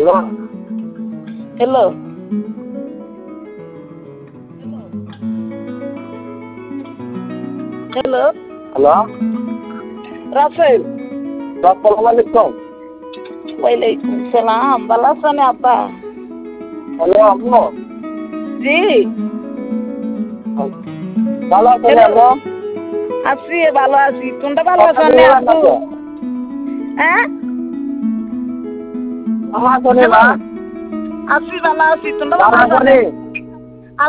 Hello hello hello hello Russell আসসালামু আলাইকুম। ওয়ালাইকুম সালাম ভালো আছেন আব্বা? হ্যালো আম্মু, জি ভালো আছেন হ্যালো আম্মু? আছি ভালো আছি তোমরা ভালো কথা আছো নে বলবেন না আব্বু? তো? হ্যাঁ ভালো আছেন হ্যালো মা? আছি ভালো আছি তোমরা ভালো ভালো আছো আছেন? নে?